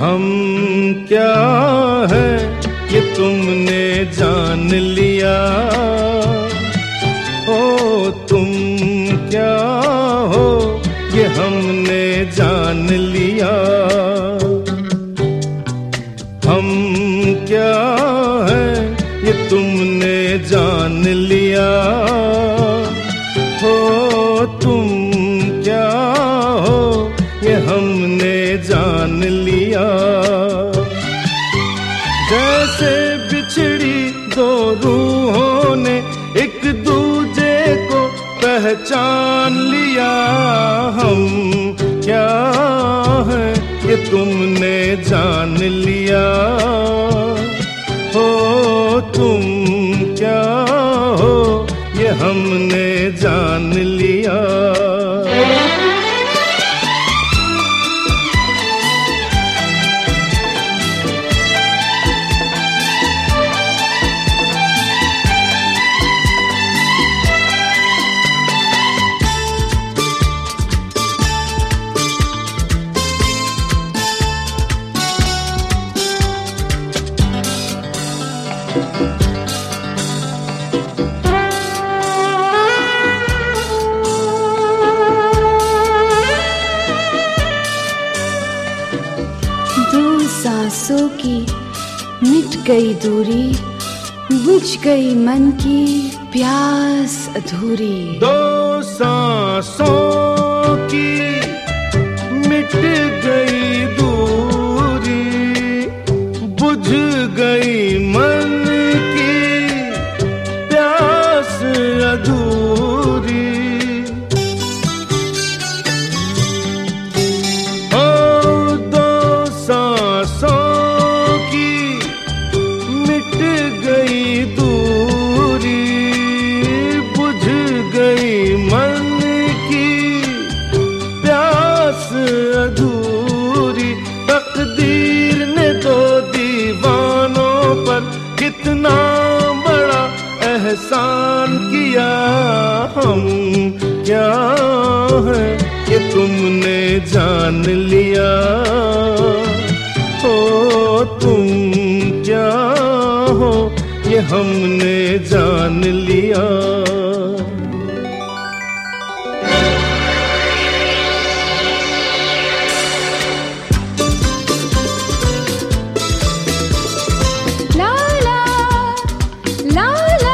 हम क्या है ये तुमने जान लिया, ओ तुम क्या हो ये हमने जान लिया। हम क्या है ये तुमने जान लिया, हो तुम क्या हो ये हमने जान लिया। जैसे बिछड़ी दो रूहों ने एक दूजे को पहचान लिया, हम क्या है ये तुमने जान लिया, हो तुम क्या हो ये हमने जान लिया। दो सांसों की मिट गई दूरी, बुझ गई मन की प्यास अधूरी। दो सांसों की मिट गई दूरी, बुझ गई मन की प्यास अधूरी। ओ दो सांसों की मिट गई दूरी, बुझ गई मन की प्यास अधूरी। तकदीर ने दो दीवानों पर कितना बड़ा एहसान किया, हम क्या है ये तुमने जान लिया, हो तुम क्या हो ये हमने जान लिया। ला ला ला ला,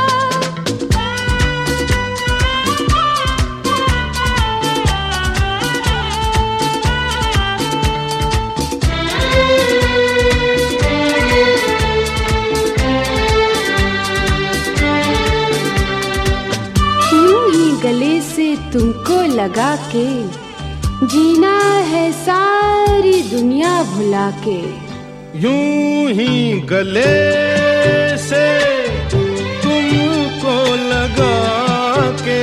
यूं ही गले से तुमको लगा के जीना है सारी दुनिया भुला के। यूं ही गले से तुमको लगा के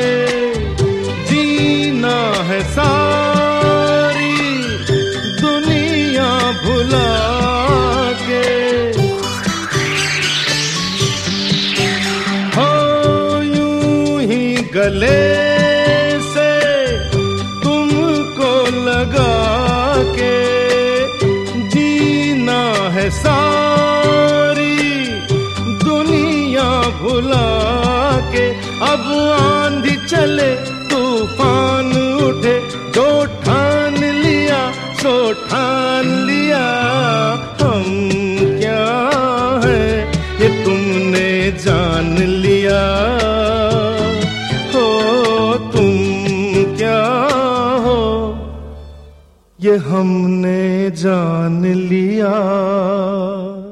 जीना है सारी दुनिया भुला के। हो यूं ही गले से तुमको लगा के जीना है सारी दुनिया भुला के। अब आंधी चले तूफान उठे, जो ठान लिया सो ठान लिया। हम क्या है ये तुमने जान लिया, हो तुम क्या हो ये हमने जान लिया।